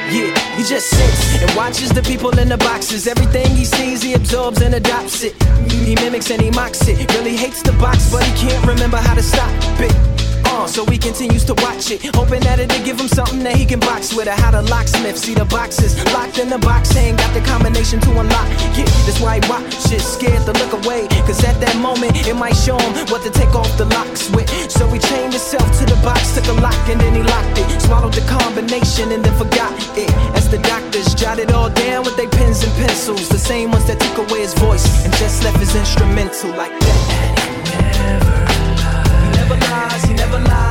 Yeah, he just sits and watches the people in the boxes. Everything he sees, he absorbs and adopts it. He mimics and he mocks it. Really hates the box, but he can't remember how to stop it. So he continues to watch it, hoping that it'll give him something that he can box with. Or how the locksmith see the boxes locked in the box, ain't got the combination to unlock. Yeah, that's why he watches, scared to look away, cause at that moment it might show him what to take off the locks with. So he chained himself to the box, took a lock and then he locked it. Swallowed the combination and then forgot it. As the doctors jotted all down with their pens and pencils, the same ones that took away his voice and just left his instrumental like that. He never lies, he never lies.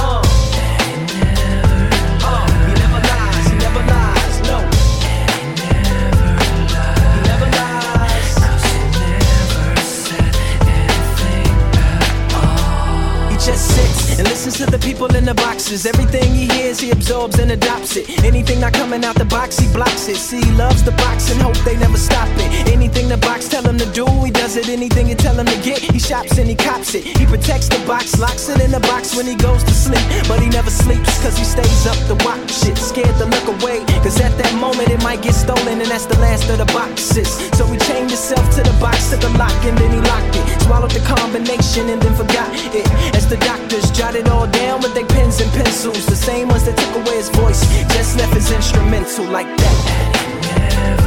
Just sits and listens to the people in the boxes. Everything he hears, he absorbs and adopts it. Anything not coming out the box, he blocks it. See, he loves the box and hope they never stop it. Anything the box tell him to do, he does it. Anything you tell him to get, he shops and he cops it. He protects the box, locks it in the box when he goes to sleep. But he never sleeps, cause he stays up to watch it. Scared to look away, cause at that moment it might get stolen, and that's the last of the boxes. So he chained himself to the box, took a lock and then he locked it. Swallowed the combination and then forgot it. As the doctors jotted all down with their pens and pencils, the same ones that took away his voice, just left his instrumental like that.